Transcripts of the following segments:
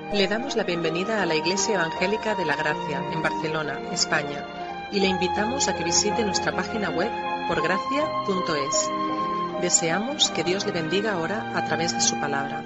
Le damos la bienvenida a la Iglesia Evangélica de la Gracia, en Barcelona, España, y le invitamos a que visite nuestra página web porgracia.es. Deseamos que Dios le bendiga ahora a través de su palabra.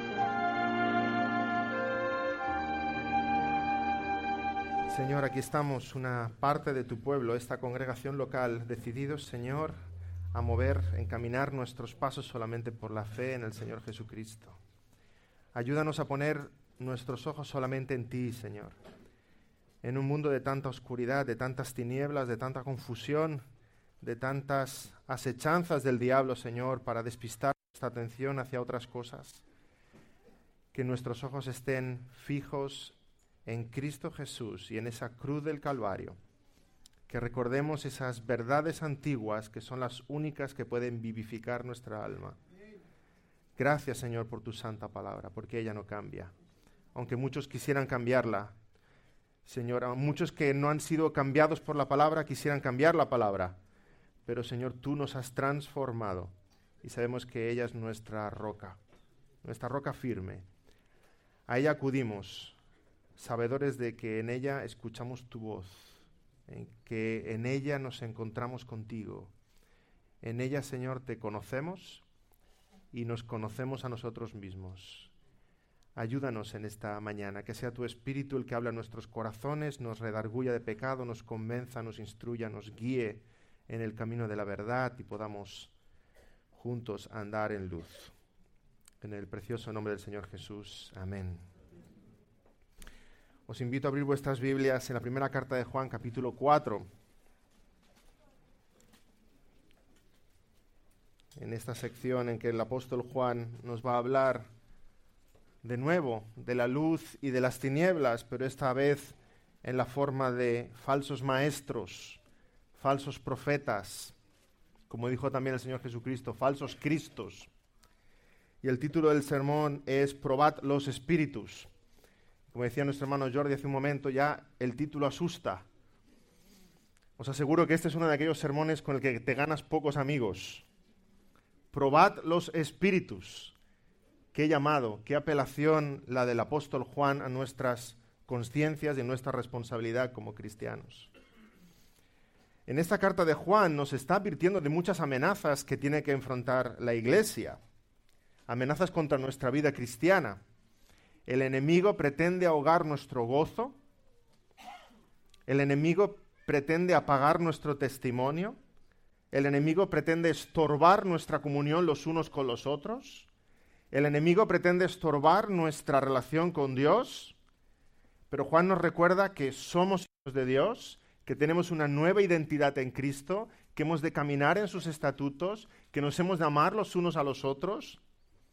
Señor, aquí estamos, una parte de tu pueblo, esta congregación local, decididos, Señor, a encaminar nuestros pasos solamente por la fe en el Señor Jesucristo. Ayúdanos a poner nuestros ojos solamente en ti, Señor. En un mundo de tanta oscuridad, de tantas tinieblas, de tanta confusión, de tantas acechanzas del diablo, Señor, para despistar nuestra atención hacia otras cosas. Que nuestros ojos estén fijos en Cristo Jesús y en esa cruz del Calvario. Que recordemos esas verdades antiguas que son las únicas que pueden vivificar nuestra alma. Gracias, Señor, por tu santa palabra, porque ella no cambia. Aunque muchos quisieran cambiarla, Señor, muchos que no han sido cambiados por la palabra quisieran cambiar la palabra. Pero, Señor, tú nos has transformado y sabemos que ella es nuestra roca firme. A ella acudimos, sabedores de que en ella escuchamos tu voz, que en ella nos encontramos contigo. En ella, Señor, te conocemos y nos conocemos a nosotros mismos. Ayúdanos en esta mañana, que sea tu Espíritu el que habla en nuestros corazones, nos redarguya de pecado, nos convenza, nos instruya, nos guíe en el camino de la verdad y podamos juntos andar en luz. En el precioso nombre del Señor Jesús. Amén. Os invito a abrir vuestras Biblias en la primera carta de Juan, capítulo 4. En esta sección en que el apóstol Juan nos va a hablar de nuevo de la luz y de las tinieblas, pero esta vez en la forma de falsos maestros, falsos profetas, como dijo también el Señor Jesucristo, falsos cristos. Y el título del sermón es Probad los espíritus. Como decía nuestro hermano Jordi hace un momento, ya el título asusta. Os aseguro que este es uno de aquellos sermones con el que te ganas pocos amigos. Probad los espíritus. Qué llamado, qué apelación la del apóstol Juan a nuestras conciencias y nuestra responsabilidad como cristianos. En esta carta de Juan nos está advirtiendo de muchas amenazas que tiene que enfrentar la Iglesia. Amenazas contra nuestra vida cristiana. El enemigo pretende ahogar nuestro gozo. El enemigo pretende apagar nuestro testimonio. El enemigo pretende estorbar nuestra comunión los unos con los otros. El enemigo pretende estorbar nuestra relación con Dios. Pero Juan nos recuerda que somos hijos de Dios, que tenemos una nueva identidad en Cristo, que hemos de caminar en sus estatutos, que nos hemos de amar los unos a los otros.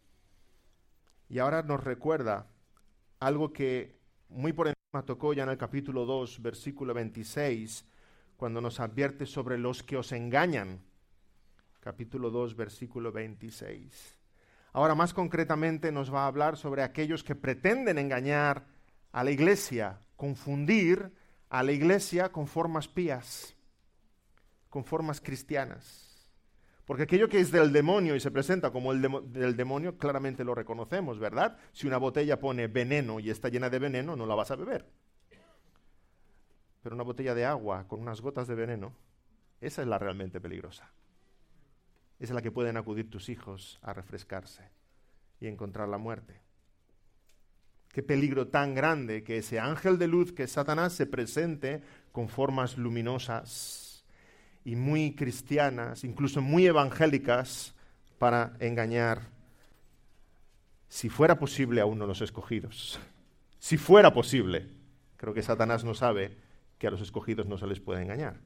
Y ahora nos recuerda algo que muy por encima tocó ya en el capítulo 2, versículo 26, cuando nos advierte sobre los que os engañan. Capítulo 2, versículo 26. Ahora más concretamente nos va a hablar sobre aquellos que pretenden engañar a la Iglesia, confundir a la Iglesia con formas pías, con formas cristianas. Porque aquello que es del demonio y se presenta como del demonio, claramente lo reconocemos, ¿verdad? Si una botella pone veneno y está llena de veneno, no la vas a beber. Pero una botella de agua con unas gotas de veneno, esa es la realmente peligrosa. Esa es la que pueden acudir tus hijos a refrescarse y encontrar la muerte. Qué peligro tan grande que ese ángel de luz que es Satanás se presente con formas luminosas y muy cristianas, incluso muy evangélicas, para engañar, si fuera posible, a uno de los escogidos. Si fuera posible. Creo que Satanás no sabe que a los escogidos no se les puede engañar.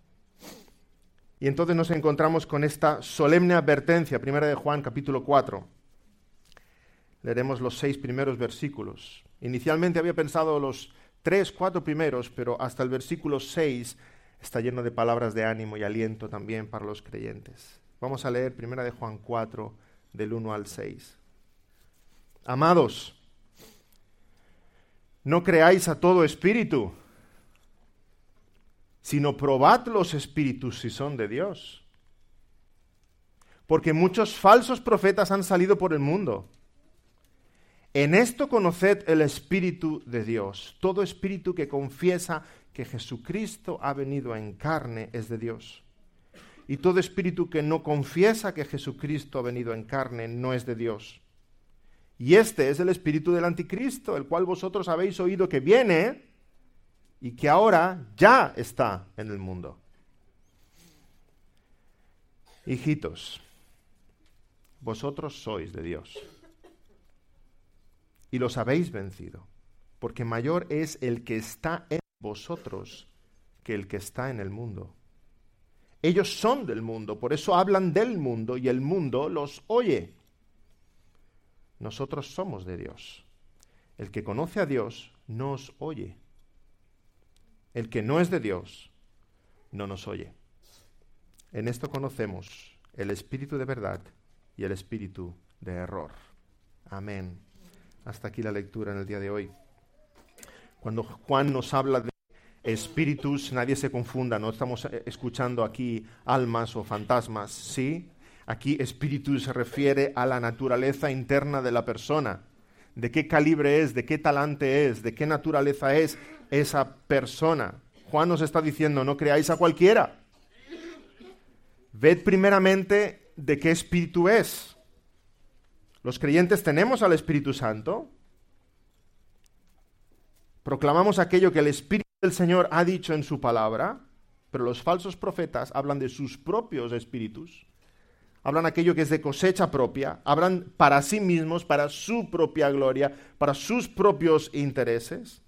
Y entonces nos encontramos con esta solemne advertencia, primera de Juan, capítulo 4. Leeremos los 6 primeros versículos. Inicialmente había pensado los 3, 4 primeros, pero hasta el versículo 6 está lleno de palabras de ánimo y aliento también para los creyentes. Vamos a leer primera de Juan 4, del 1 al 6. Amados, no creáis a todo espíritu, sino probad los espíritus si son de Dios. Porque muchos falsos profetas han salido por el mundo. En esto conoced el Espíritu de Dios. Todo espíritu que confiesa que Jesucristo ha venido en carne es de Dios. Y todo espíritu que no confiesa que Jesucristo ha venido en carne no es de Dios. Y este es el espíritu del anticristo, el cual vosotros habéis oído que viene y que ahora ya está en el mundo. Hijitos, vosotros sois de Dios y los habéis vencido, porque mayor es el que está en vosotros que el que está en el mundo. Ellos son del mundo, por eso hablan del mundo y el mundo los oye. Nosotros somos de Dios. El que conoce a Dios no os oye. El que no es de Dios no nos oye. En esto conocemos el espíritu de verdad y el espíritu de error. Amén. Hasta aquí la lectura en el día de hoy. Cuando Juan nos habla de espíritus, nadie se confunda, no estamos escuchando aquí almas o fantasmas, ¿sí? Aquí espíritu se refiere a la naturaleza interna de la persona, de qué calibre es, de qué talante es, de qué naturaleza es esa persona. Juan nos está diciendo, no creáis a cualquiera. Ved primeramente de qué espíritu es. Los creyentes tenemos al Espíritu Santo. Proclamamos aquello que el Espíritu del Señor ha dicho en su palabra, pero los falsos profetas hablan de sus propios espíritus, hablan aquello que es de cosecha propia, hablan para sí mismos, para su propia gloria, para sus propios intereses.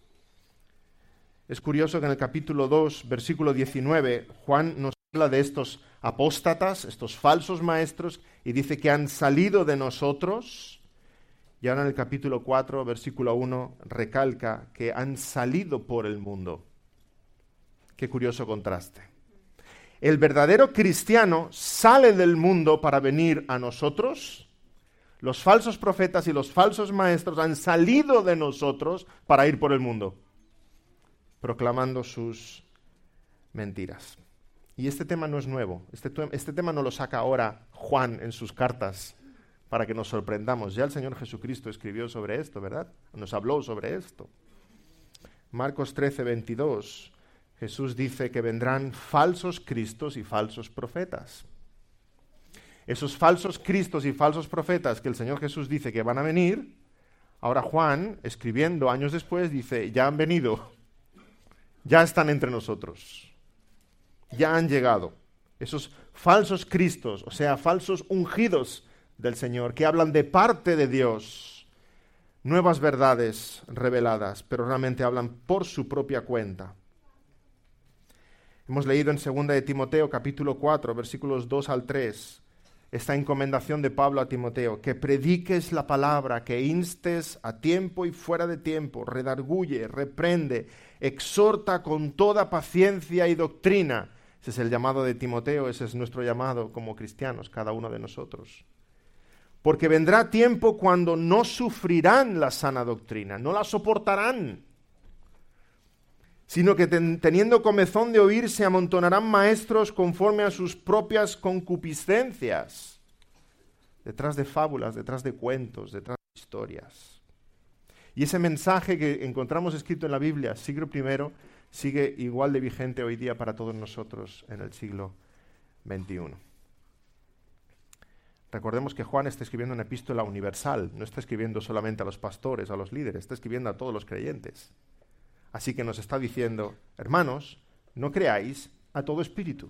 Es curioso que en el capítulo 2, versículo 19, Juan nos habla de estos apóstatas, estos falsos maestros, y dice que han salido de nosotros. Y ahora en el capítulo 4, versículo 1, recalca que han salido por el mundo. Qué curioso contraste. El verdadero cristiano sale del mundo para venir a nosotros. Los falsos profetas y los falsos maestros han salido de nosotros para ir por el mundo, proclamando sus mentiras. Y este tema no es nuevo. Este tema no lo saca ahora Juan en sus cartas para que nos sorprendamos. Ya el Señor Jesucristo escribió sobre esto, ¿verdad? Nos habló sobre esto. Marcos 13, 22, Jesús dice que vendrán falsos cristos y falsos profetas. Esos falsos cristos y falsos profetas que el Señor Jesús dice que van a venir, ahora Juan, escribiendo años después, dice, ya han venido, ya están entre nosotros, ya han llegado. Esos falsos cristos, o sea, falsos ungidos del Señor, que hablan de parte de Dios, nuevas verdades reveladas, pero realmente hablan por su propia cuenta. Hemos leído en 2 de Timoteo, capítulo 4, versículos 2 al 3, esta encomendación de Pablo a Timoteo, que prediques la palabra, que instes a tiempo y fuera de tiempo, redarguye, reprende, exhorta con toda paciencia y doctrina. Ese es el llamado de Timoteo, ese es nuestro llamado como cristianos, cada uno de nosotros. Porque vendrá tiempo cuando no sufrirán la sana doctrina, no la soportarán, sino que teniendo comezón de oír se amontonarán maestros conforme a sus propias concupiscencias, detrás de fábulas, detrás de cuentos, detrás de historias. Y ese mensaje que encontramos escrito en la Biblia, siglo I, sigue igual de vigente hoy día para todos nosotros en el siglo XXI. Recordemos que Juan está escribiendo una epístola universal, no está escribiendo solamente a los pastores, a los líderes, está escribiendo a todos los creyentes. Así que nos está diciendo, hermanos, no creáis a todo espíritu.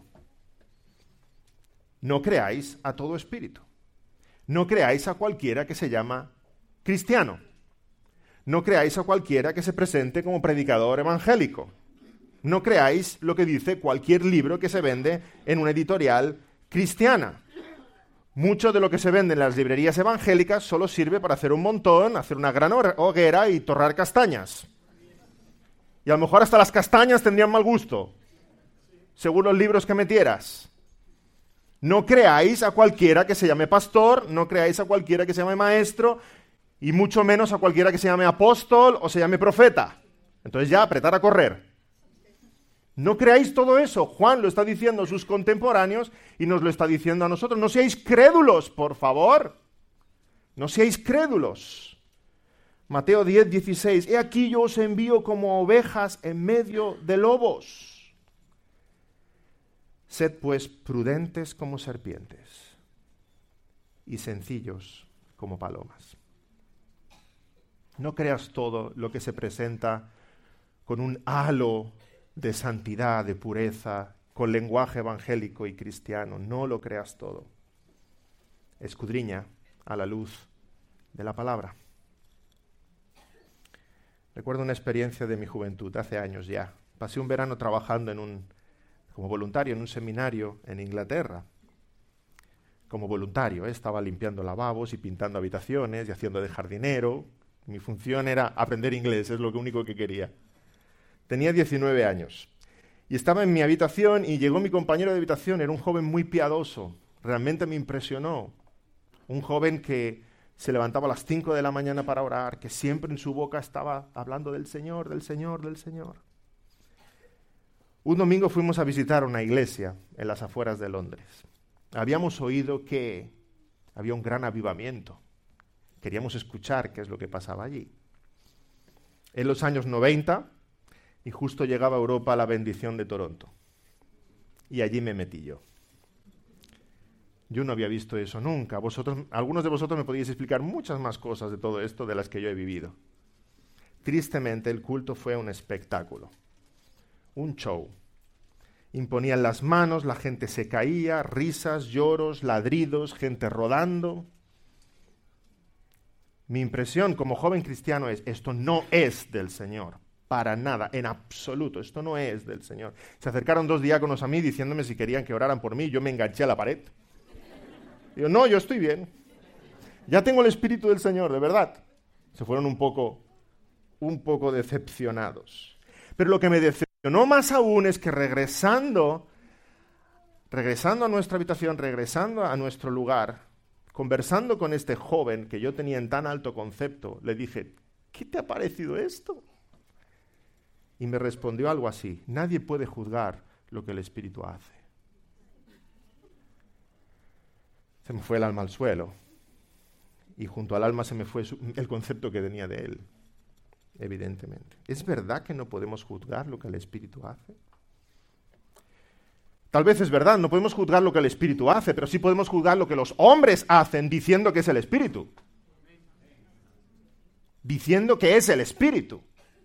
No creáis a todo espíritu. No creáis a cualquiera que se llama cristiano. No creáis a cualquiera que se presente como predicador evangélico. No creáis lo que dice cualquier libro que se vende en una editorial cristiana. Mucho de lo que se vende en las librerías evangélicas solo sirve para hacer un montón, hacer una gran hoguera y torrar castañas. Y a lo mejor hasta las castañas tendrían mal gusto, según los libros que metieras. No creáis a cualquiera que se llame pastor, no creáis a cualquiera que se llame maestro, y mucho menos a cualquiera que se llame apóstol o se llame profeta. Entonces ya, apretar a correr. No creáis todo eso. Juan lo está diciendo a sus contemporáneos y nos lo está diciendo a nosotros. No seáis crédulos, por favor. No seáis crédulos. Mateo 10, 16. He aquí yo os envío como ovejas en medio de lobos. Sed pues prudentes como serpientes y sencillos como palomas. No creas todo lo que se presenta con un halo de santidad, de pureza, con lenguaje evangélico y cristiano. No lo creas todo. Escudriña a la luz de la palabra. Recuerdo una experiencia de mi juventud, hace años ya. Pasé un verano trabajando como voluntario en un seminario en Inglaterra. Como voluntario, estaba limpiando lavabos y pintando habitaciones y haciendo de jardinero. Mi función era aprender inglés, es lo único que quería. Tenía 19 años y estaba en mi habitación y llegó mi compañero de habitación, era un joven muy piadoso, realmente me impresionó. Un joven que se levantaba a las 5 de la mañana para orar, que siempre en su boca estaba hablando del Señor, del Señor, del Señor. Un domingo fuimos a visitar una iglesia en las afueras de Londres. Habíamos oído que había un gran avivamiento. Queríamos escuchar qué es lo que pasaba allí. En los años 90, y justo llegaba a Europa la bendición de Toronto. Y allí me metí yo. Yo no había visto eso nunca. Algunos de vosotros me podíais explicar muchas más cosas de todo esto de las que yo he vivido. Tristemente, el culto fue un espectáculo, un show. Imponían las manos, la gente se caía, risas, lloros, ladridos, gente rodando. Mi impresión como joven cristiano es, esto no es del Señor, para nada, en absoluto, esto no es del Señor. Se acercaron 2 diáconos a mí diciéndome si querían que oraran por mí, yo me enganché a la pared. Digo, no, yo estoy bien. Ya tengo el Espíritu del Señor, de verdad. Se fueron un poco decepcionados. Pero lo que me decepcionó más aún es que regresando a nuestra habitación, regresando a nuestro lugar, conversando con este joven que yo tenía en tan alto concepto, le dije, ¿qué te ha parecido esto? Y me respondió algo así, nadie puede juzgar lo que el Espíritu hace. Se me fue el alma al suelo. Y junto al alma se me fue el concepto que tenía de él, evidentemente. ¿Es verdad que no podemos juzgar lo que el Espíritu hace? Tal vez es verdad, no podemos juzgar lo que el Espíritu hace, pero sí podemos juzgar lo que los hombres hacen diciendo que es el Espíritu. Diciendo que es el Espíritu.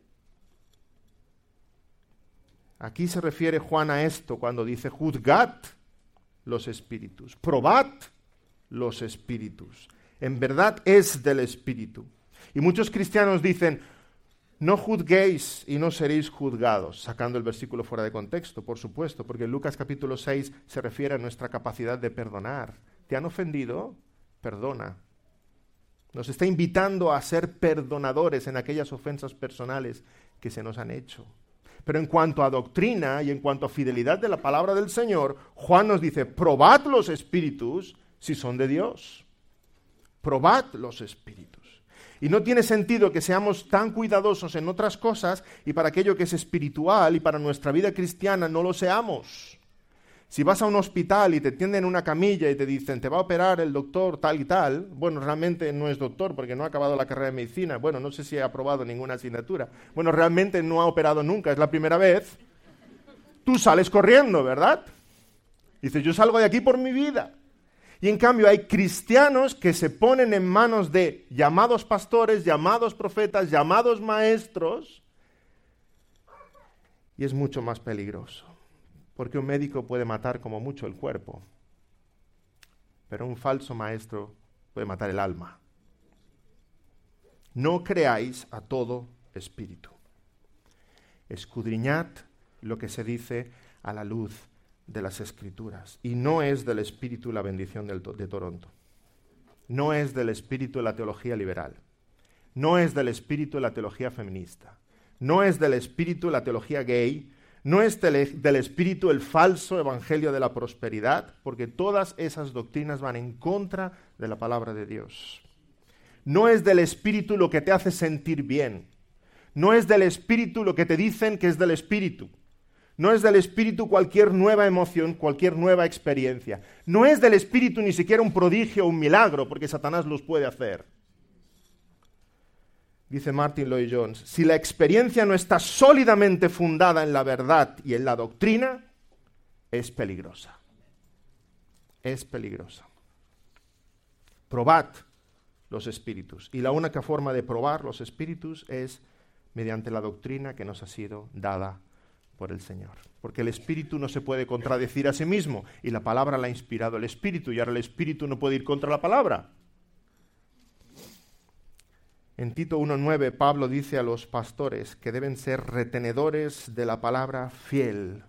Aquí se refiere Juan a esto cuando dice, juzgad los espíritus, probad los espíritus. En verdad es del Espíritu. Y muchos cristianos dicen, no juzguéis y no seréis juzgados, sacando el versículo fuera de contexto, por supuesto, porque en Lucas capítulo 6 se refiere a nuestra capacidad de perdonar. ¿Te han ofendido? Perdona. Nos está invitando a ser perdonadores en aquellas ofensas personales que se nos han hecho. Pero en cuanto a doctrina y en cuanto a fidelidad de la palabra del Señor, Juan nos dice, probad los espíritus si son de Dios. Probad los espíritus. Y no tiene sentido que seamos tan cuidadosos en otras cosas y para aquello que es espiritual y para nuestra vida cristiana no lo seamos. Si vas a un hospital y te tienden una camilla y te dicen, te va a operar el doctor tal y tal, bueno, realmente no es doctor porque no ha acabado la carrera de medicina, bueno, no sé si ha aprobado ninguna asignatura, bueno, realmente no ha operado nunca, es la primera vez, tú sales corriendo, ¿verdad? Dices, yo salgo de aquí por mi vida. Y en cambio hay cristianos que se ponen en manos de llamados pastores, llamados profetas, llamados maestros, y es mucho más peligroso. Porque un médico puede matar como mucho el cuerpo, pero un falso maestro puede matar el alma. No creáis a todo espíritu. Escudriñad lo que se dice a la luz de las Escrituras. Y no es del espíritu la bendición de Toronto. No es del espíritu la teología liberal. No es del espíritu la teología feminista. No es del espíritu la teología gay. No es del espíritu el falso evangelio de la prosperidad, porque todas esas doctrinas van en contra de la palabra de Dios. No es del espíritu lo que te hace sentir bien. No es del espíritu lo que te dicen que es del espíritu. No es del espíritu cualquier nueva emoción, cualquier nueva experiencia. No es del espíritu ni siquiera un prodigio o un milagro, porque Satanás los puede hacer. dice Martin Lloyd-Jones, si la experiencia no está sólidamente fundada en la verdad y en la doctrina, es peligrosa. Es peligrosa. Probad los espíritus. Y la única forma de probar los espíritus es mediante la doctrina que nos ha sido dada por el Señor. Porque el espíritu no se puede contradecir a sí mismo, y la palabra la ha inspirado el espíritu, y ahora el espíritu no puede ir contra la palabra. En Tito 1:9, Pablo dice a los pastores que deben ser retenedores de la palabra fiel.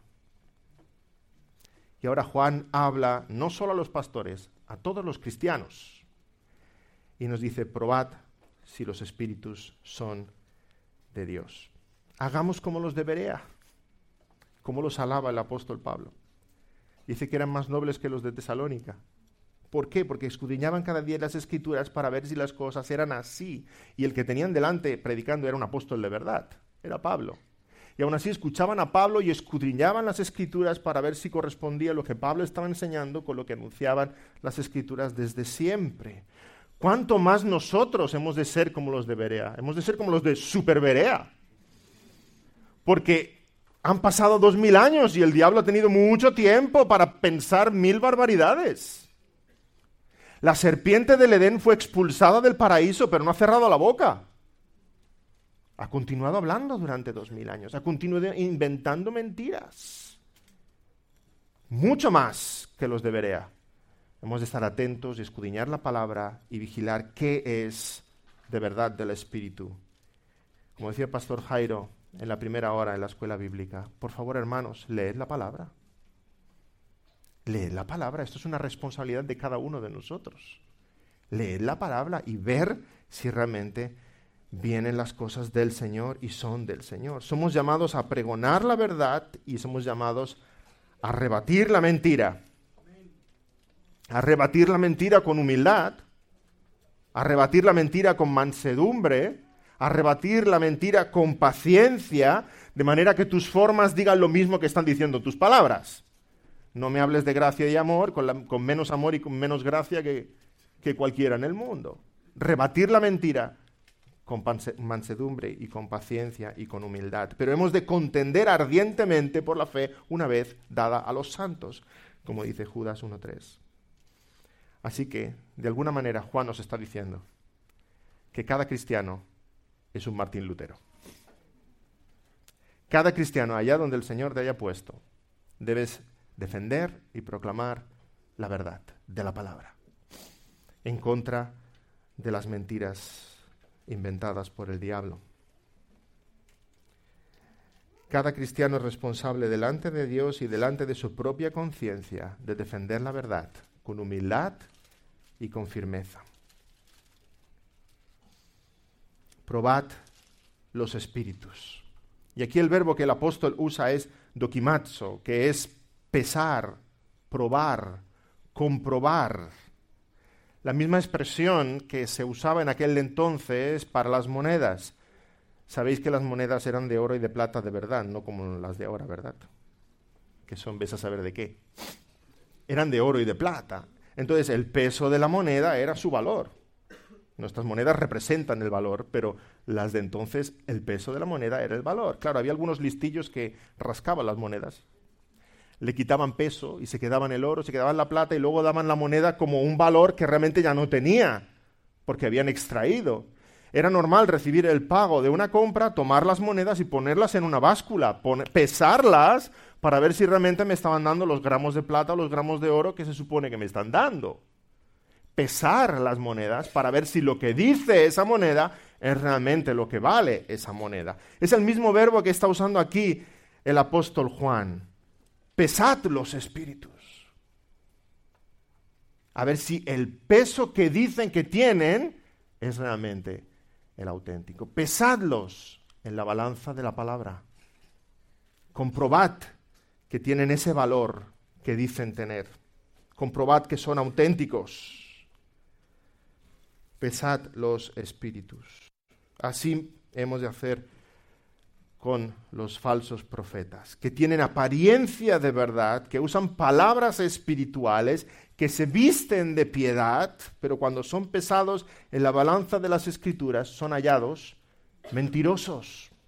Y ahora Juan habla no solo a los pastores, a todos los cristianos. Y nos dice, probad si los espíritus son de Dios. Hagamos como los de Berea, como los alaba el apóstol Pablo. Dice que eran más nobles que los de Tesalónica. ¿Por qué? Porque escudriñaban cada día las Escrituras para ver si las cosas eran así. Y el que tenían delante predicando era un apóstol de verdad, era Pablo. Y aún así escuchaban a Pablo y escudriñaban las Escrituras para ver si correspondía lo que Pablo estaba enseñando con lo que anunciaban las Escrituras desde siempre. ¿Cuánto más nosotros hemos de ser como los de Berea? Hemos de ser como los de Super Berea. Porque han pasado 2000 años y el diablo ha tenido mucho tiempo para pensar 1000 barbaridades. La serpiente del Edén fue expulsada del paraíso, pero no ha cerrado la boca. Ha continuado hablando durante 2000 años, ha continuado inventando mentiras. Mucho más que los de Berea. Hemos de estar atentos y escudriñar la palabra y vigilar qué es de verdad del Espíritu. Como decía el pastor Jairo en la primera hora en la escuela bíblica, por favor, hermanos, leed la palabra. Leed la palabra, esto es una responsabilidad de cada uno de nosotros. Leed la palabra y ver si realmente vienen las cosas del Señor y son del Señor. Somos llamados a pregonar la verdad y somos llamados a rebatir la mentira. A rebatir la mentira con humildad, a rebatir la mentira con mansedumbre, a rebatir la mentira con paciencia, de manera que tus formas digan lo mismo que están diciendo tus palabras. No me hables de gracia y amor, con menos amor y con menos gracia que cualquiera en el mundo. Rebatir la mentira con mansedumbre y con paciencia y con humildad. Pero hemos de contender ardientemente por la fe una vez dada a los santos, como dice Judas 1:3. Así que, de alguna manera, Juan nos está diciendo que cada cristiano es un Martín Lutero. Cada cristiano, allá donde el Señor te haya puesto, debes defender y proclamar la verdad de la palabra, en contra de las mentiras inventadas por el diablo. Cada cristiano es responsable delante de Dios y delante de su propia conciencia de defender la verdad con humildad y con firmeza. Probad los espíritus. Y aquí el verbo que el apóstol usa es dokimazo, que es pesar, probar, comprobar. La misma expresión que se usaba en aquel entonces para las monedas. Sabéis que las monedas eran de oro y de plata de verdad, no como las de ahora, ¿verdad? Que son, ves a saber de qué. Eran de oro y de plata. Entonces el peso de la moneda era su valor. Nuestras monedas representan el valor, pero las de entonces el peso de la moneda era el valor. Claro, había algunos listillos que rascaban las monedas, le quitaban peso y se quedaban el oro, se quedaban la plata y luego daban la moneda como un valor que realmente ya no tenía, porque habían extraído. Era normal recibir el pago de una compra, tomar las monedas y ponerlas en una báscula, pesarlas para ver si realmente me estaban dando los gramos de plata o los gramos de oro que se supone que me están dando. Pesar las monedas para ver si lo que dice esa moneda es realmente lo que vale esa moneda. Es el mismo verbo que está usando aquí el apóstol Juan. Pesad los espíritus. A ver si el peso que dicen que tienen es realmente el auténtico. Pesadlos en la balanza de la palabra. Comprobad que tienen ese valor que dicen tener. Comprobad que son auténticos. Pesad los espíritus. Así hemos de hacer con los falsos profetas, que tienen apariencia de verdad, que usan palabras espirituales, que se visten de piedad, pero cuando son pesados en la balanza de las Escrituras son hallados mentirosos.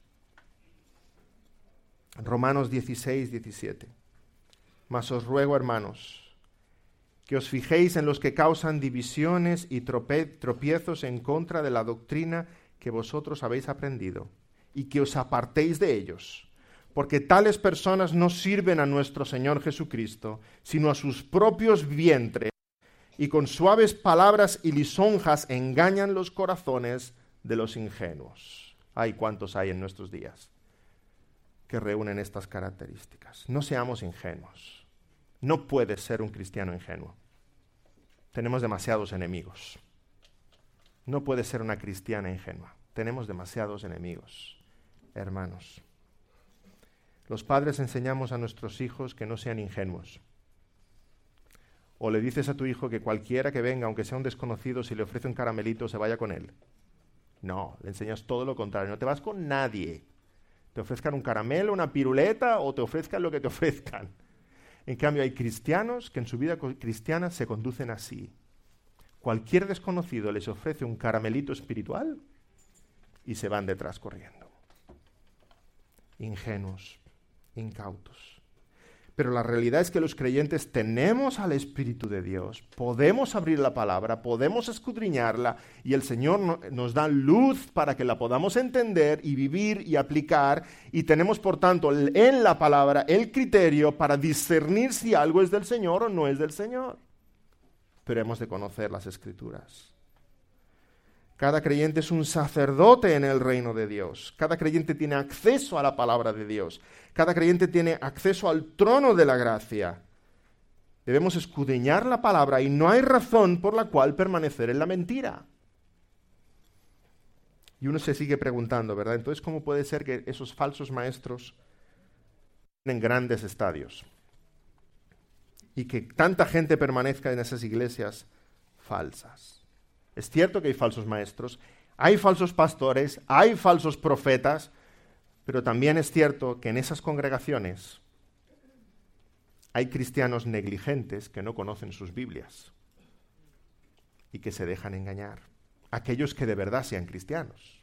Romanos 16, 17. Mas os ruego, hermanos, que os fijéis en los que causan divisiones y tropiezos en contra de la doctrina que vosotros habéis aprendido, y que os apartéis de ellos, porque tales personas no sirven a nuestro Señor Jesucristo, sino a sus propios vientres, y con suaves palabras y lisonjas engañan los corazones de los ingenuos. Ay, cuántos hay en nuestros días que reúnen estas características. No seamos ingenuos. No puedes ser un cristiano ingenuo. Tenemos demasiados enemigos. No puedes ser una cristiana ingenua. Tenemos demasiados enemigos, hermanos. Los padres enseñamos a nuestros hijos que no sean ingenuos. O le dices a tu hijo que cualquiera que venga, aunque sea un desconocido, si le ofrece un caramelito, se vaya con él. No, le enseñas todo lo contrario. No te vas con nadie. Te ofrezcan un caramelo, una piruleta o te ofrezcan lo que te ofrezcan. En cambio, hay cristianos que en su vida cristiana se conducen así. Cualquier desconocido les ofrece un caramelito espiritual y se van detrás corriendo. Ingenuos, incautos. Pero la realidad es que los creyentes tenemos al Espíritu de Dios, podemos abrir la palabra, podemos escudriñarla y el Señor nos da luz para que la podamos entender y vivir y aplicar, y tenemos por tanto en la palabra el criterio para discernir si algo es del Señor o no es del Señor. Pero hemos de conocer las Escrituras. Cada creyente es un sacerdote en el reino de Dios. Cada creyente tiene acceso a la palabra de Dios. Cada creyente tiene acceso al trono de la gracia. Debemos escudriñar la palabra y no hay razón por la cual permanecer en la mentira. Y uno se sigue preguntando, ¿verdad? Entonces, ¿cómo puede ser que esos falsos maestros en grandes estadios y que tanta gente permanezca en esas iglesias falsas? Es cierto que hay falsos maestros, hay falsos pastores, hay falsos profetas, pero también es cierto que en esas congregaciones hay cristianos negligentes que no conocen sus Biblias y que se dejan engañar, aquellos que de verdad sean cristianos.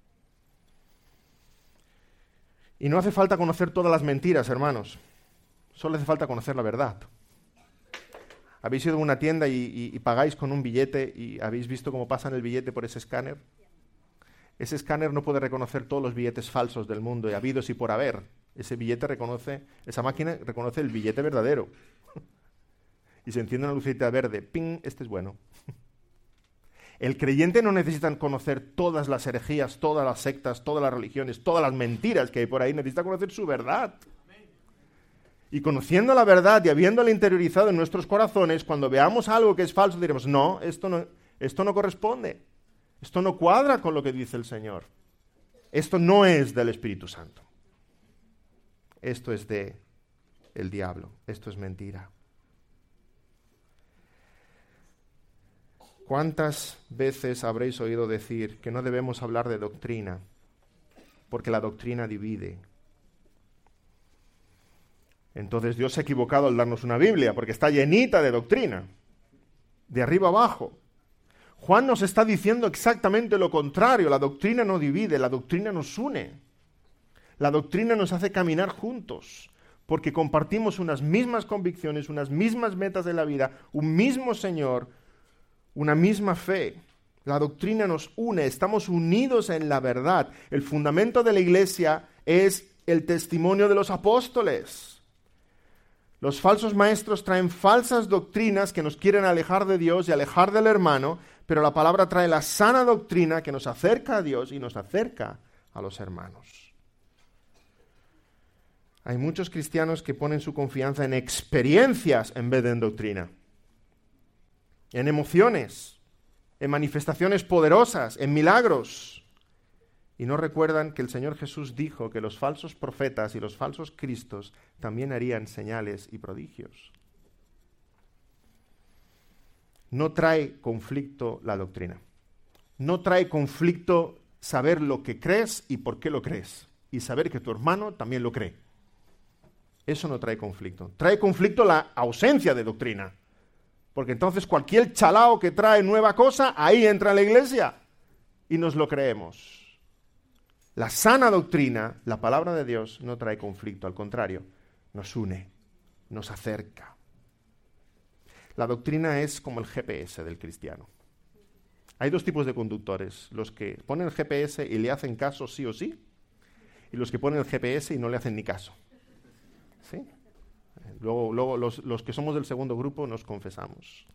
Y no hace falta conocer todas las mentiras, hermanos, solo hace falta conocer la verdad. ¿Habéis ido a una tienda y pagáis con un billete y habéis visto cómo pasan el billete por ese escáner? Ese escáner no puede reconocer todos los billetes falsos del mundo, y habidos y por haber. Esa máquina reconoce el billete verdadero. Y se enciende una lucecita verde. ¡Ping! Este es bueno. El creyente no necesita conocer todas las herejías, todas las sectas, todas las religiones, todas las mentiras que hay por ahí. Necesita conocer su verdad. Y conociendo la verdad y habiéndola interiorizado en nuestros corazones, cuando veamos algo que es falso, diremos, no, esto no corresponde. Esto no cuadra con lo que dice el Señor. Esto no es del Espíritu Santo. Esto es del diablo. Esto es mentira. ¿Cuántas veces habréis oído decir que no debemos hablar de doctrina porque la doctrina divide? Entonces Dios se ha equivocado al darnos una Biblia, porque está llenita de doctrina, de arriba abajo. Juan nos está diciendo exactamente lo contrario. La doctrina no divide, la doctrina nos une. La doctrina nos hace caminar juntos, porque compartimos unas mismas convicciones, unas mismas metas de la vida, un mismo Señor, una misma fe. La doctrina nos une, estamos unidos en la verdad. El fundamento de la iglesia es el testimonio de los apóstoles. Los falsos maestros traen falsas doctrinas que nos quieren alejar de Dios y alejar del hermano, pero la palabra trae la sana doctrina que nos acerca a Dios y nos acerca a los hermanos. Hay muchos cristianos que ponen su confianza en experiencias en vez de en doctrina, en emociones, en manifestaciones poderosas, en milagros. Y no recuerdan que el Señor Jesús dijo que los falsos profetas y los falsos cristos también harían señales y prodigios. No trae conflicto la doctrina. No trae conflicto saber lo que crees y por qué lo crees. Y saber que tu hermano también lo cree. Eso no trae conflicto. Trae conflicto la ausencia de doctrina. Porque entonces cualquier chalao que trae nueva cosa, ahí entra en la iglesia y nos lo creemos. La sana doctrina, la palabra de Dios, no trae conflicto, al contrario, nos une, nos acerca. La doctrina es como el GPS del cristiano. Hay dos tipos de conductores, los que ponen el GPS y le hacen caso sí o sí, y los que ponen el GPS y no le hacen ni caso. ¿Sí? Luego los que somos del segundo grupo nos confesamos.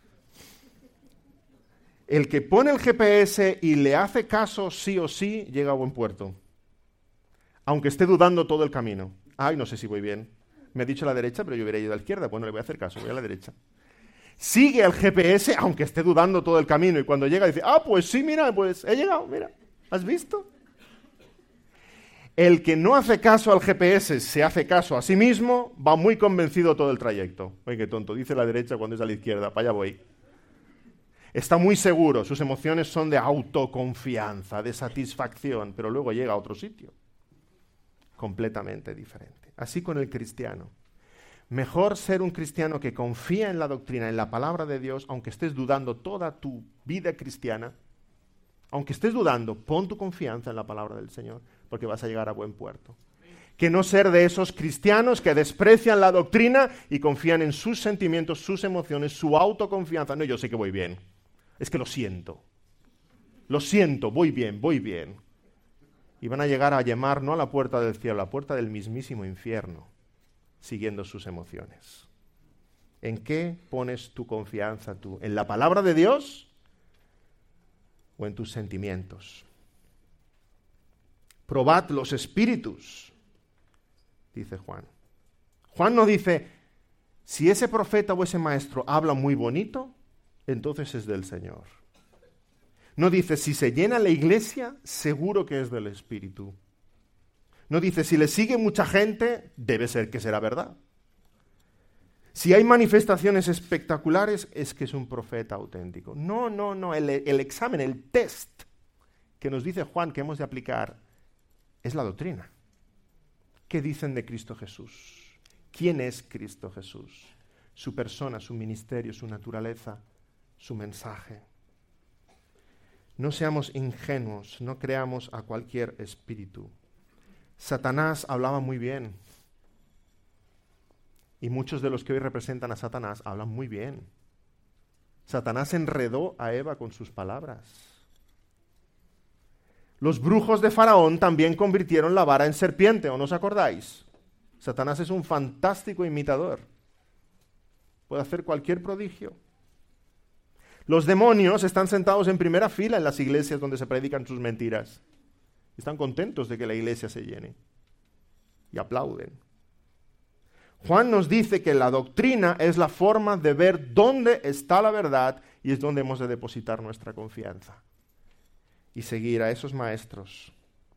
El que pone el GPS y le hace caso sí o sí, llega a buen puerto. Aunque esté dudando todo el camino. Ay, no sé si voy bien. Me ha dicho a la derecha, pero yo hubiera ido a la izquierda. Bueno, le voy a hacer caso, voy a la derecha. Sigue el GPS, aunque esté dudando todo el camino. Y cuando llega dice, pues sí, mira, pues he llegado, mira. ¿Has visto? El que no hace caso al GPS, se hace caso a sí mismo, va muy convencido todo el trayecto. Oye, qué tonto, dice la derecha cuando es a la izquierda, para allá voy. Está muy seguro, sus emociones son de autoconfianza, de satisfacción, pero luego llega a otro sitio, completamente diferente. Así con el cristiano. Mejor ser un cristiano que confía en la doctrina, en la palabra de Dios, aunque estés dudando toda tu vida cristiana. Aunque estés dudando, pon tu confianza en la palabra del Señor, porque vas a llegar a buen puerto. Que no ser de esos cristianos que desprecian la doctrina y confían en sus sentimientos, sus emociones, su autoconfianza. No, yo sé que voy bien. Es que lo siento, voy bien. Y van a llegar a llamar no a la puerta del cielo, a la puerta del mismísimo infierno, siguiendo sus emociones. ¿En qué pones tu confianza tú? ¿En la palabra de Dios o en tus sentimientos? Probad los espíritus, dice Juan. Juan no dice, si ese profeta o ese maestro habla muy bonito, entonces es del Señor. No dice, si se llena la iglesia, seguro que es del Espíritu. No dice, si le sigue mucha gente, debe ser que será verdad. Si hay manifestaciones espectaculares, es que es un profeta auténtico. No, el examen, el test que nos dice Juan que hemos de aplicar es la doctrina. ¿Qué dicen de Cristo Jesús? ¿Quién es Cristo Jesús? Su persona, su ministerio, su naturaleza, su mensaje. No seamos ingenuos, no creamos a cualquier espíritu. Satanás hablaba muy bien. Y muchos de los que hoy representan a Satanás hablan muy bien. Satanás enredó a Eva con sus palabras. Los brujos de Faraón también convirtieron la vara en serpiente, ¿o no os acordáis? Satanás es un fantástico imitador. Puede hacer cualquier prodigio. Los demonios están sentados en primera fila en las iglesias donde se predican sus mentiras. Están contentos de que la iglesia se llene. Y aplauden. Juan nos dice que la doctrina es la forma de ver dónde está la verdad y es donde hemos de depositar nuestra confianza. Y seguir a esos maestros.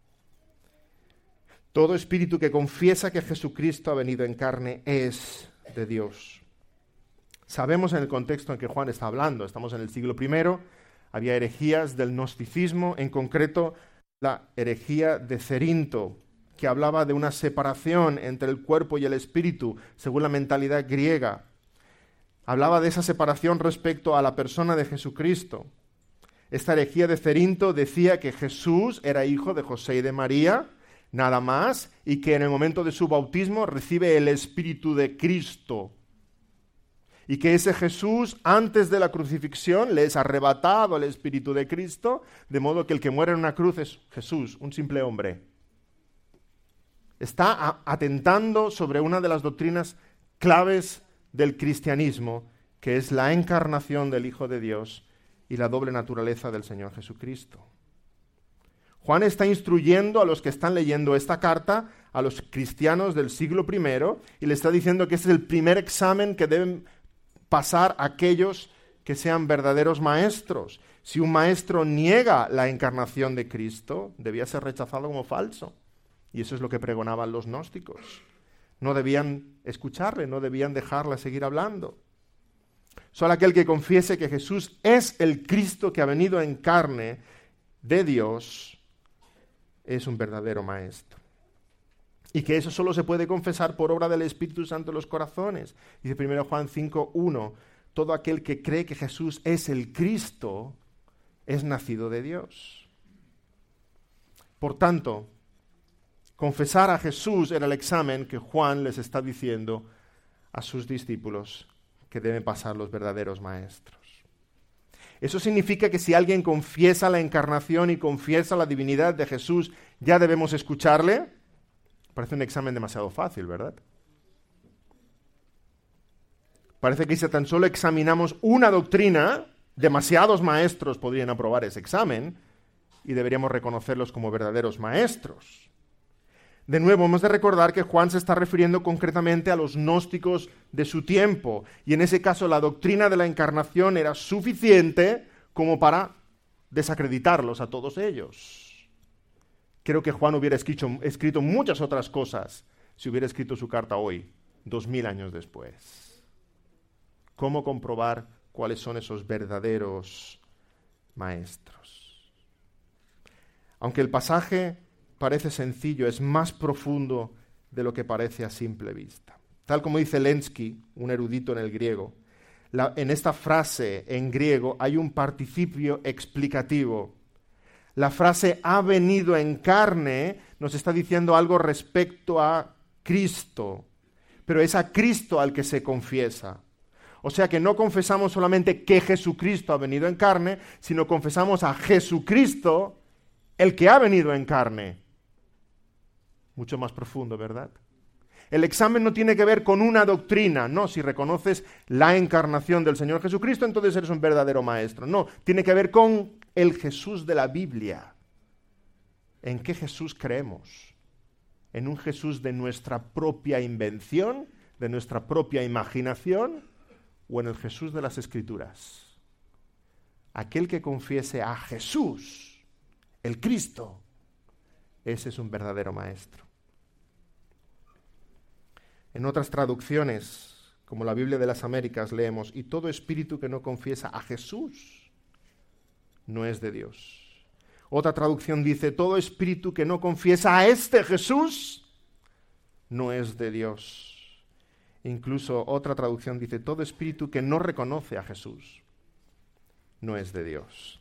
Todo espíritu que confiesa que Jesucristo ha venido en carne es de Dios. Sabemos en el contexto en que Juan está hablando, estamos en el siglo I, había herejías del gnosticismo, en concreto la herejía de Cerinto, que hablaba de una separación entre el cuerpo y el espíritu, según la mentalidad griega. Hablaba de esa separación respecto a la persona de Jesucristo. Esta herejía de Cerinto decía que Jesús era hijo de José y de María, nada más, y que en el momento de su bautismo recibe el Espíritu de Cristo. Y que ese Jesús, antes de la crucifixión, le es arrebatado el Espíritu de Cristo, de modo que el que muere en una cruz es Jesús, un simple hombre. Está atentando sobre una de las doctrinas claves del cristianismo, que es la encarnación del Hijo de Dios y la doble naturaleza del Señor Jesucristo. Juan está instruyendo a los que están leyendo esta carta, a los cristianos del siglo I, y le está diciendo que ese es el primer examen que deben pasar aquellos que sean verdaderos maestros. Si un maestro niega la encarnación de Cristo, debía ser rechazado como falso. Y eso es lo que pregonaban los gnósticos. No debían escucharle, no debían dejarle seguir hablando. Solo aquel que confiese que Jesús es el Cristo que ha venido en carne de Dios es un verdadero maestro. Y que eso solo se puede confesar por obra del Espíritu Santo en los corazones. Dice 1 Juan 5:1, todo aquel que cree que Jesús es el Cristo es nacido de Dios. Por tanto, confesar a Jesús era el examen que Juan les está diciendo a sus discípulos que deben pasar los verdaderos maestros. Eso significa que si alguien confiesa la encarnación y confiesa la divinidad de Jesús, ¿ya debemos escucharle? Parece un examen demasiado fácil, ¿verdad? Parece que si tan solo examinamos una doctrina, demasiados maestros podrían aprobar ese examen y deberíamos reconocerlos como verdaderos maestros. De nuevo, hemos de recordar que Juan se está refiriendo concretamente a los gnósticos de su tiempo, y en ese caso la doctrina de la encarnación era suficiente como para desacreditarlos a todos ellos. Creo que Juan hubiera escrito muchas otras cosas si hubiera escrito su carta hoy, 2000 años después. ¿Cómo comprobar cuáles son esos verdaderos maestros? Aunque el pasaje parece sencillo, es más profundo de lo que parece a simple vista. Tal como dice Lenski, un erudito en el griego, en esta frase en griego hay un participio explicativo. La frase ha venido en carne nos está diciendo algo respecto a Cristo, pero es a Cristo al que se confiesa. O sea que no confesamos solamente que Jesucristo ha venido en carne, sino confesamos a Jesucristo, el que ha venido en carne. Mucho más profundo, ¿verdad? El examen no tiene que ver con una doctrina, no, si reconoces la encarnación del Señor Jesucristo, entonces eres un verdadero maestro. No, tiene que ver con el Jesús de la Biblia. ¿En qué Jesús creemos? ¿En un Jesús de nuestra propia invención, de nuestra propia imaginación, o en el Jesús de las Escrituras? Aquel que confiese a Jesús, el Cristo, ese es un verdadero maestro. En otras traducciones, como la Biblia de las Américas, leemos, y todo espíritu que no confiesa a Jesús no es de Dios. Otra traducción dice, todo espíritu que no confiesa a este Jesús no es de Dios. Incluso otra traducción dice, todo espíritu que no reconoce a Jesús no es de Dios.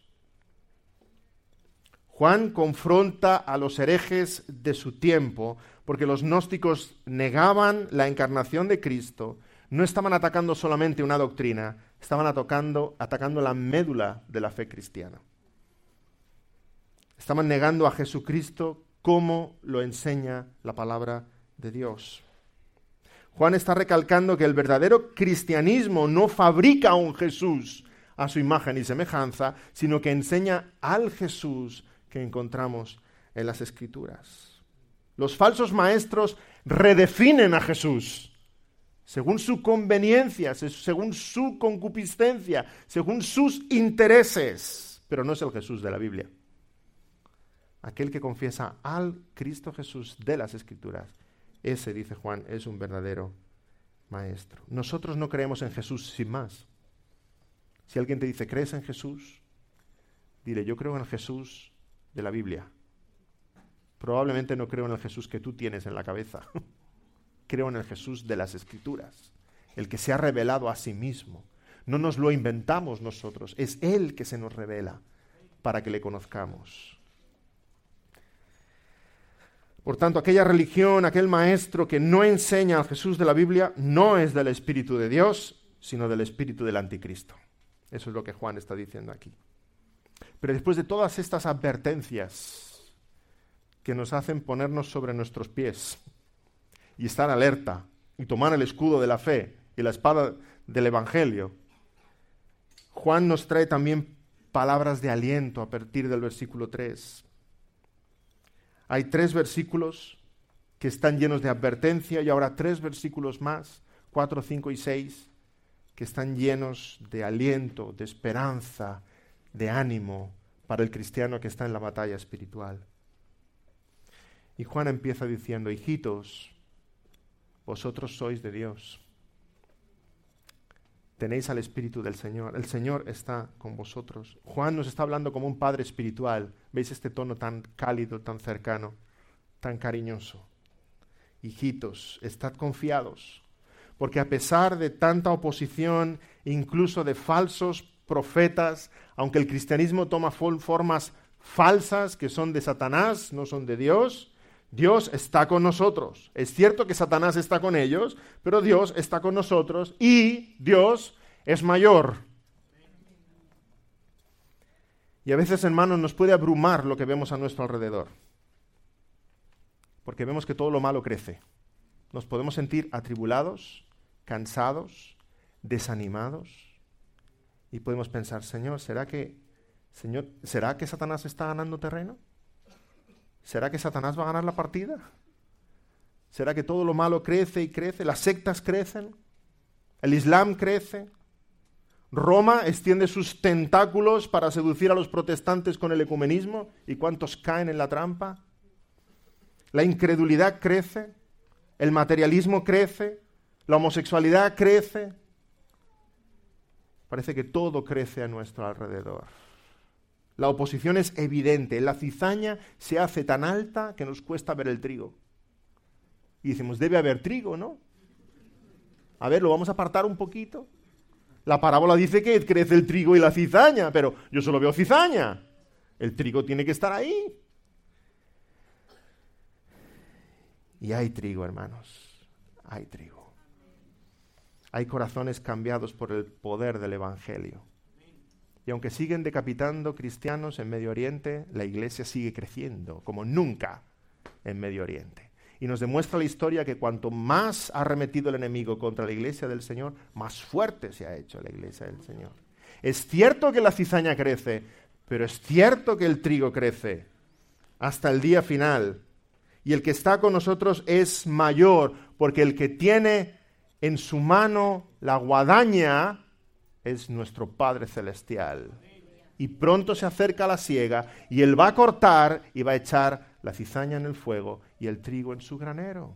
Juan confronta a los herejes de su tiempo porque los gnósticos negaban la encarnación de Cristo, no estaban atacando solamente una doctrina, estaban atacando la médula de la fe cristiana. Estaban negando a Jesucristo como lo enseña la palabra de Dios. Juan está recalcando que el verdadero cristianismo no fabrica a un Jesús a su imagen y semejanza, sino que enseña al Jesús que encontramos en las Escrituras. Los falsos maestros redefinen a Jesús según su conveniencia, según su concupiscencia, según sus intereses, pero no es el Jesús de la Biblia. Aquel que confiesa al Cristo Jesús de las Escrituras, ese, dice Juan, es un verdadero maestro. Nosotros no creemos en Jesús sin más. Si alguien te dice, ¿crees en Jesús? Dile, yo creo en el Jesús de la Biblia. Probablemente no creo en el Jesús que tú tienes en la cabeza. Creo en el Jesús de las Escrituras, el que se ha revelado a sí mismo. No nos lo inventamos nosotros, es Él que se nos revela para que le conozcamos. Por tanto, aquella religión, aquel maestro que no enseña al Jesús de la Biblia, no es del Espíritu de Dios, sino del Espíritu del Anticristo. Eso es lo que Juan está diciendo aquí. Pero después de todas estas advertencias que nos hacen ponernos sobre nuestros pies y estar alerta y tomar el escudo de la fe y la espada del Evangelio, Juan nos trae también palabras de aliento a partir del versículo 3. Hay 3 versículos que están llenos de advertencia y ahora 3 versículos más, 4, 5 y 6, que están llenos de aliento, de esperanza, de ánimo para el cristiano que está en la batalla espiritual. Y Juan empieza diciendo, hijitos, vosotros sois de Dios. Tenéis al Espíritu del Señor. El Señor está con vosotros. Juan nos está hablando como un padre espiritual. ¿Veis este tono tan cálido, tan cercano, tan cariñoso? Hijitos, estad confiados, porque a pesar de tanta oposición, incluso de falsos profetas, aunque el cristianismo toma formas falsas que son de Satanás, no son de Dios. Dios está con nosotros. Es cierto que Satanás está con ellos, pero Dios está con nosotros y Dios es mayor. Y a veces, hermanos, nos puede abrumar lo que vemos a nuestro alrededor, porque vemos que todo lo malo crece. Nos podemos sentir atribulados, cansados, desanimados, y podemos pensar, Señor, ¿será que Satanás está ganando terreno? ¿Será que Satanás va a ganar la partida? ¿Será que todo lo malo crece y crece? ¿Las sectas crecen? ¿El Islam crece? ¿Roma extiende sus tentáculos para seducir a los protestantes con el ecumenismo? ¿Y cuántos caen en la trampa? ¿La incredulidad crece? ¿El materialismo crece? ¿La homosexualidad crece? Parece que todo crece a nuestro alrededor. La oposición es evidente. La cizaña se hace tan alta que nos cuesta ver el trigo. Y decimos, debe haber trigo, ¿no? A ver, lo vamos a apartar un poquito. La parábola dice que crece el trigo y la cizaña, pero yo solo veo cizaña. El trigo tiene que estar ahí. Y hay trigo, hermanos. Hay trigo. Hay corazones cambiados por el poder del Evangelio. Y aunque siguen decapitando cristianos en Medio Oriente, la iglesia sigue creciendo como nunca en Medio Oriente. Y nos demuestra la historia que cuanto más ha arremetido el enemigo contra la iglesia del Señor, más fuerte se ha hecho la iglesia del Señor. Es cierto que la cizaña crece, pero es cierto que el trigo crece hasta el día final. Y el que está con nosotros es mayor, porque el que tiene en su mano la guadaña es nuestro Padre Celestial. Y pronto se acerca la siega, y Él va a cortar y va a echar la cizaña en el fuego y el trigo en su granero.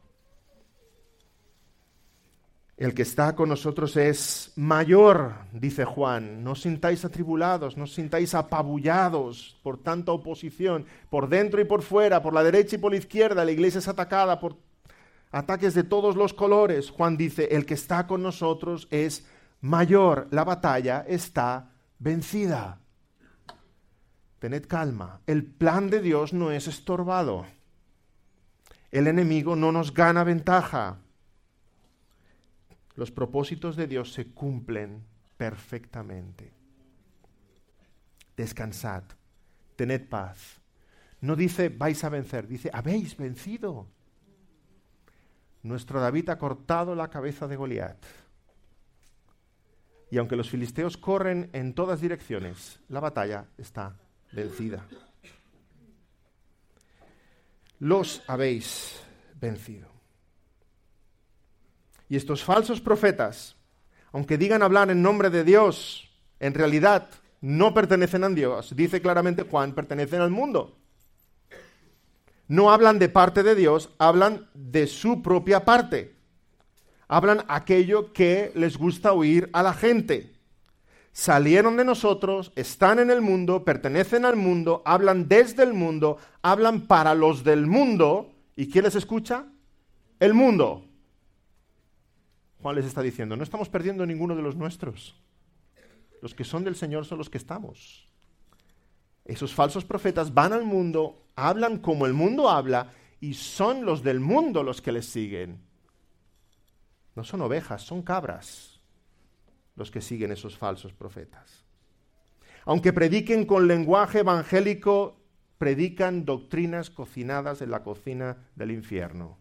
El que está con nosotros es mayor, dice Juan. No os sintáis atribulados, no os sintáis apabullados por tanta oposición, por dentro y por fuera, por la derecha y por la izquierda. La iglesia es atacada por ataques de todos los colores. Juan dice, el que está con nosotros es mayor. La batalla está vencida. Tened calma. El plan de Dios no es estorbado. El enemigo no nos gana ventaja. Los propósitos de Dios se cumplen perfectamente. Descansad. Tened paz. No dice vais a vencer, dice habéis vencido. Nuestro David ha cortado la cabeza de Goliat. Y aunque los filisteos corren en todas direcciones, la batalla está vencida. Los habéis vencido. Y estos falsos profetas, aunque digan hablar en nombre de Dios, en realidad no pertenecen a Dios. Dice claramente Juan, pertenecen al mundo. No hablan de parte de Dios, hablan de su propia parte. Hablan aquello que les gusta oír a la gente. Salieron de nosotros, están en el mundo, pertenecen al mundo, hablan desde el mundo, hablan para los del mundo. ¿Y quién les escucha? El mundo. Juan les está diciendo, no estamos perdiendo ninguno de los nuestros. Los que son del Señor son los que estamos. Esos falsos profetas van al mundo, hablan como el mundo habla, y son los del mundo los que les siguen. No son ovejas, son cabras los que siguen esos falsos profetas. Aunque prediquen con lenguaje evangélico, predican doctrinas cocinadas en la cocina del infierno.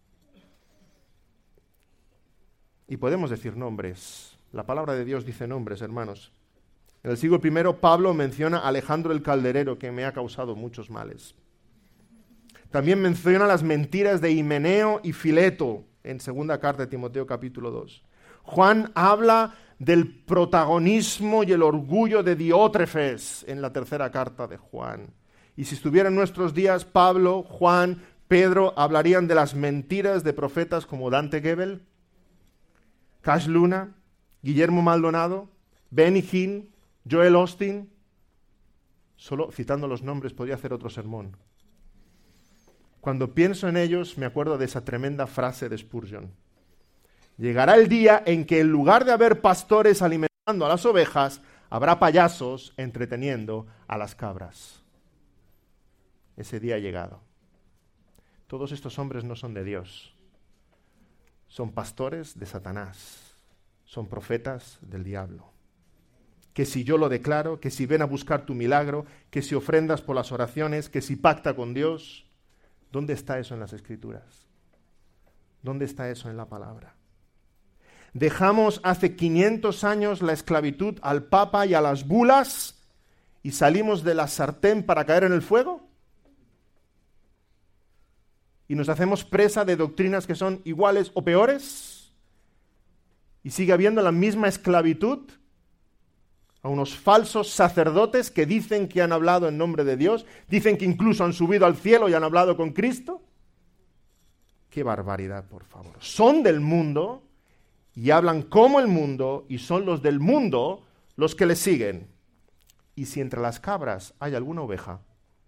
Y podemos decir nombres. La palabra de Dios dice nombres, hermanos. En el siglo I, Pablo menciona a Alejandro el Calderero, que me ha causado muchos males. También menciona las mentiras de Himeneo y Fileto, en segunda carta de Timoteo, capítulo 2. Juan habla del protagonismo y el orgullo de Diótrefes, en la tercera carta de Juan. Y si estuviera en nuestros días, Pablo, Juan, Pedro, hablarían de las mentiras de profetas como Dante Gebel, Cash Luna, Guillermo Maldonado, Benny Hinn, Joel Austin. Solo citando los nombres podría hacer otro sermón. Cuando pienso en ellos me acuerdo de esa tremenda frase de Spurgeon. Llegará el día en que en lugar de haber pastores alimentando a las ovejas, habrá payasos entreteniendo a las cabras. ese día ha llegado. Todos estos hombres no son de Dios. Son pastores de Satanás. Son profetas del diablo. Que si yo lo declaro, que si ven a buscar tu milagro, que si ofrendas por las oraciones, que si pacta con Dios. ¿Dónde está eso en las Escrituras? ¿Dónde está eso en la palabra? Dejamos hace 500 años la esclavitud al Papa y a las bulas y salimos de la sartén para caer en el fuego. Y nos hacemos presa de doctrinas que son iguales o peores. Y sigue habiendo la misma esclavitud a unos falsos sacerdotes que dicen que han hablado en nombre de Dios, dicen que incluso han subido al cielo y han hablado con Cristo. ¡Qué barbaridad, por favor! Son del mundo y hablan como el mundo y son los del mundo los que les siguen. Y si entre las cabras hay alguna oveja,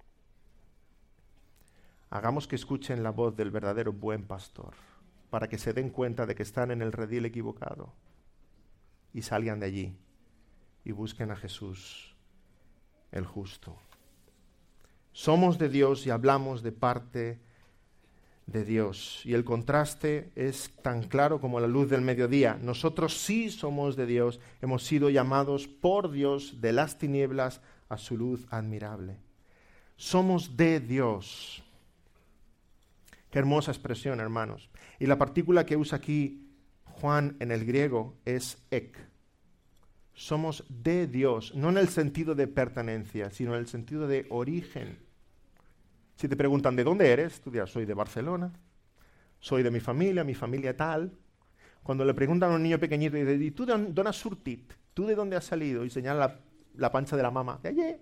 hagamos que escuchen la voz del verdadero buen pastor para que se den cuenta de que están en el redil equivocado y salgan de allí y busquen a Jesús, el justo. Somos de Dios y hablamos de parte de Dios. Y el contraste es tan claro como la luz del mediodía. Nosotros sí somos de Dios, hemos sido llamados por Dios de las tinieblas a su luz admirable. Somos de Dios. Qué hermosa expresión, hermanos. Y la partícula que usa aquí Juan en el griego es ek. Somos de Dios, no en el sentido de pertenencia, sino en el sentido de origen. Si te preguntan ¿de dónde eres? Tú dirás, soy de Barcelona, soy de mi familia tal. Cuando le preguntan a un niño pequeñito, y dice, ¿y tú de dónde has surtit? ¿Tú de dónde has salido? Y señala la pancha de la mamá. De allí.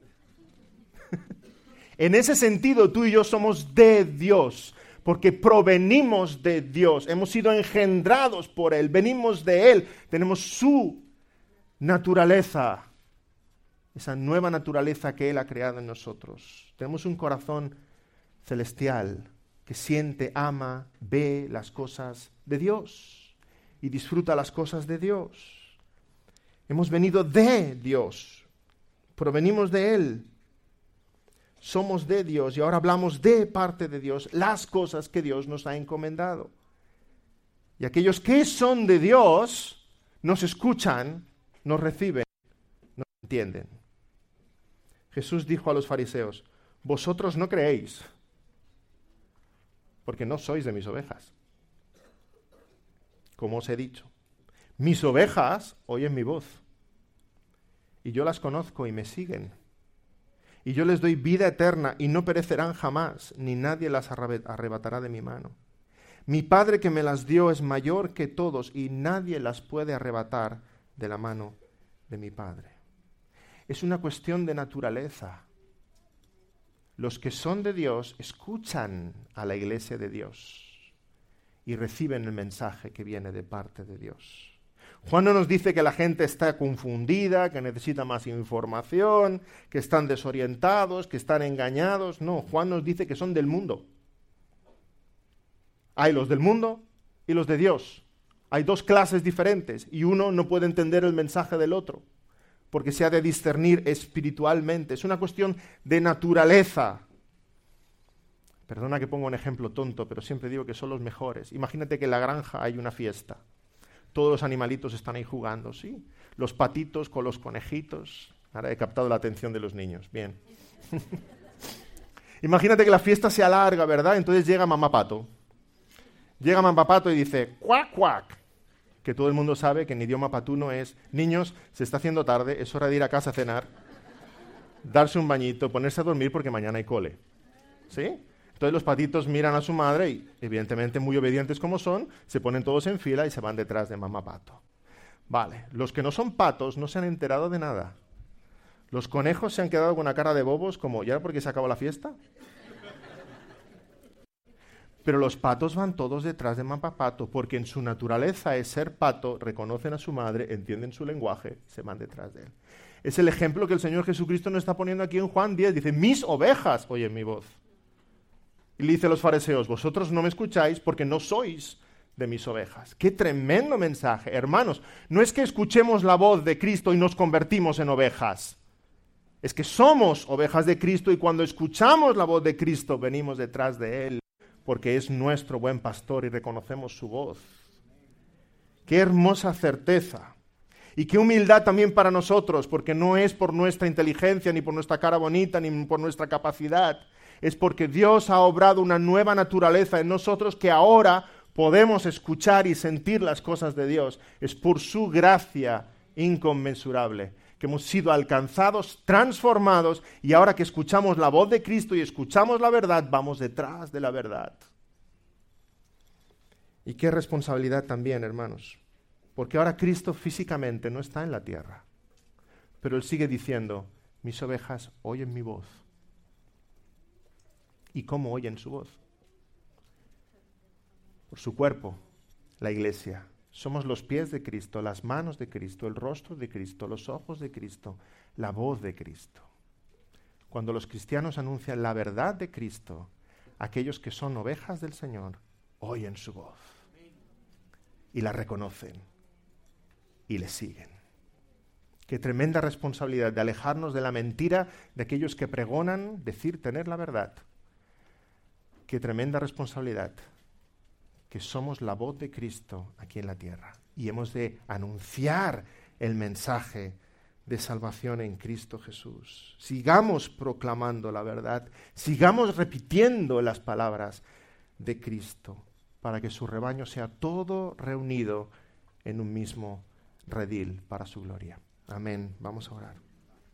En ese sentido, tú y yo somos de Dios, porque provenimos de Dios, hemos sido engendrados por Él, venimos de Él, tenemos su naturaleza, esa nueva naturaleza que Él ha creado en nosotros. Tenemos un corazón celestial que siente, ama, ve las cosas de Dios y disfruta las cosas de Dios. Hemos venido de Dios, provenimos de Él, somos de Dios y ahora hablamos de parte de Dios, las cosas que Dios nos ha encomendado. Y aquellos que son de Dios nos escuchan, nos reciben, nos entienden. Jesús dijo a los fariseos, vosotros no creéis, porque no sois de mis ovejas. Como os he dicho, mis ovejas oyen mi voz, y yo las conozco y me siguen. Y yo les doy vida eterna y no perecerán jamás, ni nadie las arrebatará de mi mano. Mi Padre que me las dio es mayor que todos y nadie las puede arrebatar de la mano de mi Padre. Es una cuestión de naturaleza. Los que son de Dios escuchan a la iglesia de Dios y reciben el mensaje que viene de parte de Dios. Juan no nos dice que la gente está confundida, que necesita más información, que están desorientados, que están engañados. No, Juan nos dice que son del mundo. Hay los del mundo y los de Dios. Hay dos clases diferentes y uno no puede entender el mensaje del otro, porque se ha de discernir espiritualmente. Es una cuestión de naturaleza. Perdona que ponga un ejemplo tonto, pero siempre digo que son los mejores. Imagínate que en la granja hay una fiesta. Todos los animalitos están ahí jugando, ¿sí? Los patitos con los conejitos. Ahora he captado la atención de los niños. Bien. Imagínate que la fiesta se alarga, ¿verdad? Entonces llega mamá pato. Llega mamá pato y dice, cuac, cuac. Que todo el mundo sabe que en idioma patuno es, niños, se está haciendo tarde, es hora de ir a casa a cenar, darse un bañito, ponerse a dormir porque mañana hay cole. ¿Sí? Entonces los patitos miran a su madre y, evidentemente muy obedientes como son, se ponen todos en fila y se van detrás de mamá pato. Vale, los que no son patos no se han enterado de nada. Los conejos se han quedado con una cara de bobos como, ¿ya porque se acabó la fiesta? Pero los patos van todos detrás de mamá pato, porque en su naturaleza es ser pato, reconocen a su madre, entienden su lenguaje, se van detrás de él. Es el ejemplo que el Señor Jesucristo nos está poniendo aquí en Juan 10. Dice, mis ovejas oyen mi voz. Y le dice a los fariseos, vosotros no me escucháis porque no sois de mis ovejas. ¡Qué tremendo mensaje! Hermanos, no es que escuchemos la voz de Cristo y nos convertimos en ovejas. Es que somos ovejas de Cristo y cuando escuchamos la voz de Cristo venimos detrás de Él, porque es nuestro buen pastor y reconocemos su voz. Qué hermosa certeza. Y qué humildad también para nosotros, porque no es por nuestra inteligencia, ni por nuestra cara bonita, ni por nuestra capacidad. Es porque Dios ha obrado una nueva naturaleza en nosotros que ahora podemos escuchar y sentir las cosas de Dios. Es por su gracia inconmensurable que hemos sido alcanzados, transformados, y ahora que escuchamos la voz de Cristo y escuchamos la verdad, vamos detrás de la verdad. Y qué responsabilidad también, hermanos, porque ahora Cristo físicamente no está en la tierra, pero Él sigue diciendo, mis ovejas oyen mi voz. ¿Y cómo oyen su voz? Por su cuerpo, la iglesia. Somos los pies de Cristo, las manos de Cristo, el rostro de Cristo, los ojos de Cristo, la voz de Cristo. Cuando los cristianos anuncian la verdad de Cristo, aquellos que son ovejas del Señor oyen su voz y la reconocen y le siguen. Qué tremenda responsabilidad de alejarnos de la mentira de aquellos que pregonan decir tener la verdad. Qué tremenda responsabilidad que somos la voz de Cristo aquí en la tierra y hemos de anunciar el mensaje de salvación en Cristo Jesús. Sigamos proclamando la verdad, sigamos repitiendo las palabras de Cristo para que su rebaño sea todo reunido en un mismo redil para su gloria. Amén. Vamos a orar.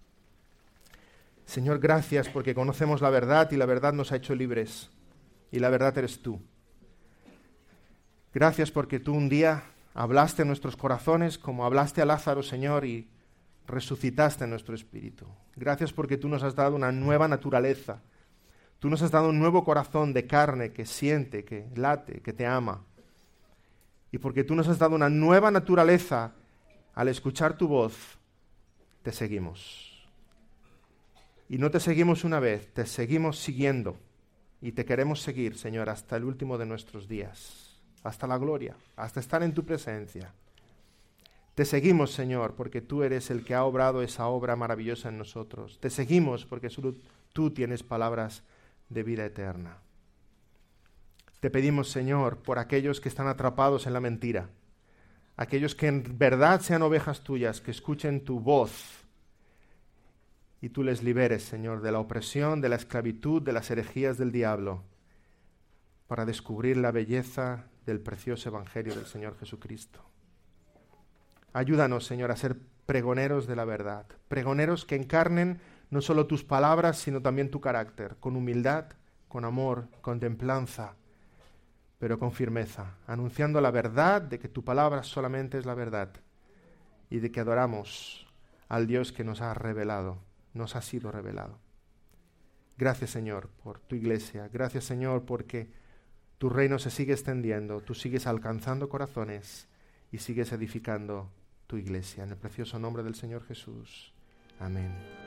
Señor, gracias porque conocemos la verdad y la verdad nos ha hecho libres y la verdad eres tú. Gracias porque tú un día hablaste en nuestros corazones como hablaste a Lázaro, Señor, y resucitaste en nuestro espíritu. Gracias porque tú nos has dado una nueva naturaleza. Tú nos has dado un nuevo corazón de carne que siente, que late, que te ama. Y porque tú nos has dado una nueva naturaleza, al escuchar tu voz, te seguimos. Y no te seguimos una vez, te seguimos siguiendo. Y te queremos seguir, Señor, hasta el último de nuestros días. Hasta la gloria, hasta estar en tu presencia. Te seguimos, Señor, porque tú eres el que ha obrado esa obra maravillosa en nosotros. Te seguimos porque solo tú tienes palabras de vida eterna. Te pedimos, Señor, por aquellos que están atrapados en la mentira, aquellos que en verdad sean ovejas tuyas, que escuchen tu voz y tú les liberes, Señor, de la opresión, de la esclavitud, de las herejías del diablo, para descubrir la belleza del precioso Evangelio del Señor Jesucristo. Ayúdanos, Señor, a ser pregoneros de la verdad, pregoneros que encarnen no solo tus palabras, sino también tu carácter, con humildad, con amor, con templanza, pero con firmeza, anunciando la verdad de que tu palabra solamente es la verdad y de que adoramos al Dios que nos ha revelado, nos ha sido revelado. Gracias, Señor, por tu iglesia. Gracias, Señor, porque tu reino se sigue extendiendo, tú sigues alcanzando corazones y sigues edificando tu iglesia. En el precioso nombre del Señor Jesús. Amén.